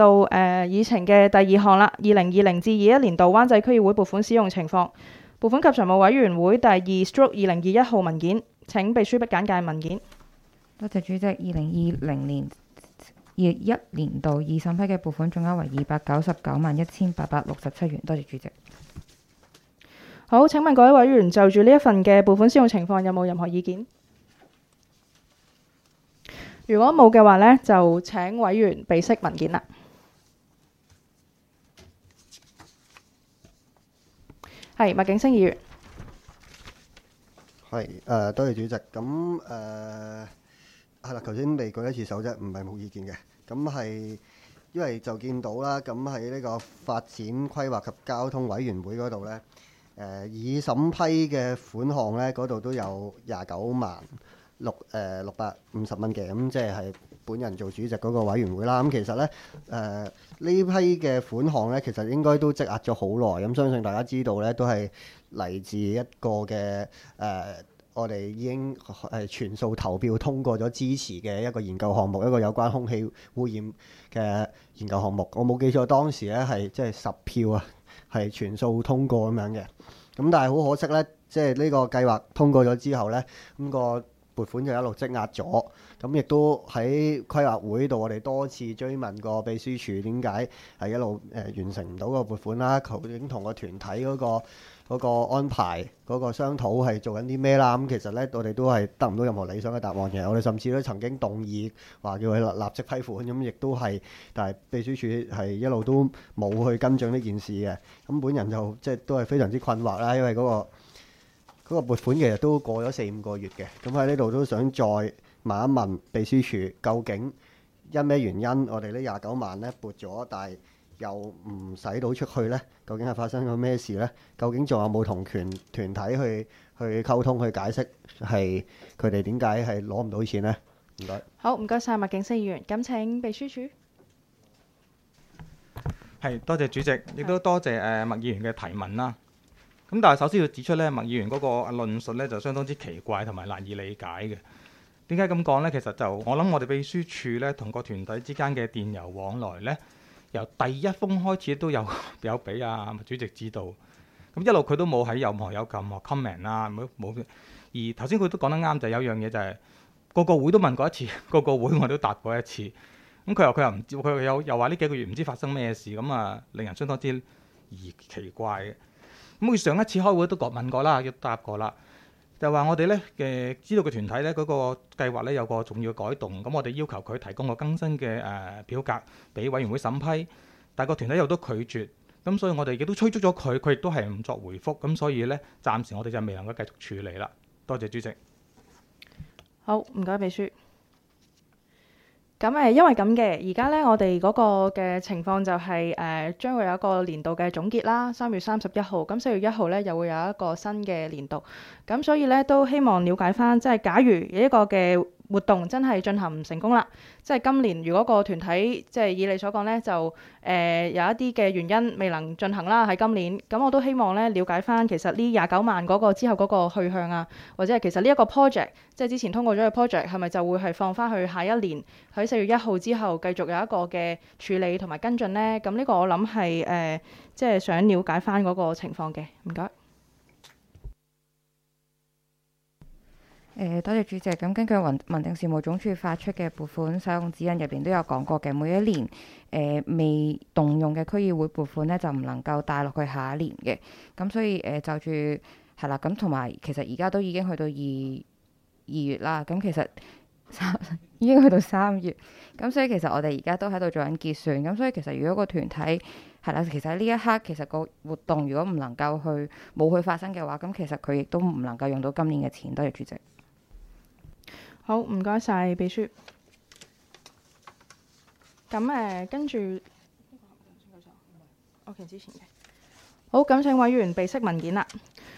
到議程嘅第二項啦，2020至21年度灣仔區議會撥款使用情況。撥款及財務委員會第2/2021號文件，請秘書簡介文件。 多謝主席。2020-2021年度已審批嘅撥款總額為2991867元。多謝主席。 好，請問各位委員就住呢一份嘅撥款使用情況有冇任何意見？如果冇嘅話呢，就請委員備悉文件啦。係麥景星議員。 係多謝主席。咁係啦，頭先未舉一次手啫，唔係冇意見嘅。咁係因為就見到啦，咁喺呢個發展規劃及交通委員會嗰度呢，已審批嘅款項呢，嗰度都有29,650蚊嘅，咁即係本人做主席嗰個委員會啦。咁其實呢，呢批嘅款項呢，其實應該都積壓咗好耐。咁相信大家知道呢，都係嚟自一個嘅我哋已經全數投票通過咗支持嘅一個研究項目，一個有關空氣污染嘅研究項目。我冇記錯，當時呢係即係10票啊，係全數通過咁樣嘅。咁但係好可惜呢，即係呢個計劃通過咗之後呢，咁個撥款就一路積壓咗。咁亦都喺規劃會度，我哋多次追問過秘書處點解係一路完成唔到個撥款啦，究竟同個團體嗰個安排嗰個商討係做緊啲咩啦？咁其實呢，我哋都係得唔到任何理想嘅答案嘅。我哋甚至都曾經動議話叫佢立即批款，咁亦都係，但係秘書處係一路都冇去跟進呢件事嘅。咁本人就即係都係非常之困惑啦，因為嗰個撥款其實都過咗4-5個月嘅。咁喺呢度都想再問一問秘書處，究竟因咩原因我哋呢29萬呢撥咗，但係又唔使到出去呢？究竟係發生咗咩事呢？究竟仲有冇同團體去溝通去解釋係佢哋點解係攞唔到錢呢？唔該。 好，唔該晒麥景星議員。咁請秘書處。 係，多謝主席，亦都多謝麥議員嘅提問啦。咁但係首先要指出呢，麥議員嗰個論述呢就相當之奇怪同埋難以理解嘅。點解咁講呢？其實就我諗我哋秘書處呢同個團體之間嘅電郵往來呢，由第一封開始都有俾主席知道。咁一路佢都冇喺任何 comment 啦，冇。而頭先佢都講得啱，就有一樣嘢就係個個會都問過一次，個個會我都答過一次。咁佢又唔知，佢又話呢幾個月唔知發生咩事，咁啊令人相當之奇怪嘅。咁佢上一次開會都問過啦，亦答過啦，就話我哋呢知道嘅團體呢嗰個計劃呢有個重要嘅改動，咁我哋要求佢提供個更新嘅表格俾委員會審批，但係個團體又都拒絕，咁所以我哋亦都催促咗佢，佢亦都係唔作回覆，咁所以呢暫時我哋就未能夠繼續處理啦。多謝主席。 好，唔該秘書。咁因為咁嘅，而家呢，我哋嗰個嘅情況就係將會有一個年度嘅總結啦，3月31號，咁4月1號呢又會有一個新嘅年度，咁所以呢，都希望了解翻，即係假如呢一個嘅活動真係進行唔成功啦，即係今年如果個團體即係以你所講呢，就有一啲嘅原因未能進行啦喺今年，咁我都希望呢了解翻其實呢29萬嗰個之後嗰個去向啊，或者係其實呢一個 project 即係之前通過咗嘅 project 係咪就會係放翻去下一年喺4月1號之後繼續有一個嘅處理同埋跟進呢？咁呢個我諗係即係想了解翻嗰個情況嘅，唔該。 多謝主席。咁根據民政事務總署發出嘅撥款使用指引入邊都有講過嘅，每一年未動用嘅區議會撥款呢，就唔能夠帶落去下一年嘅。咁所以就住係啦，咁同埋其實而家都已經去到二月啦。咁其實已經去到3月，咁所以其實我哋而家都喺度做緊結算。咁所以其實如果個團體係啦，其實喺呢一刻其實個活動如果唔能夠冇去發生嘅話，咁其實佢亦都唔能夠用到今年嘅錢。多謝主席。 好，唔該晒秘書。咁跟住，OK 之前嘅。好，咁請委員備悉文件啦。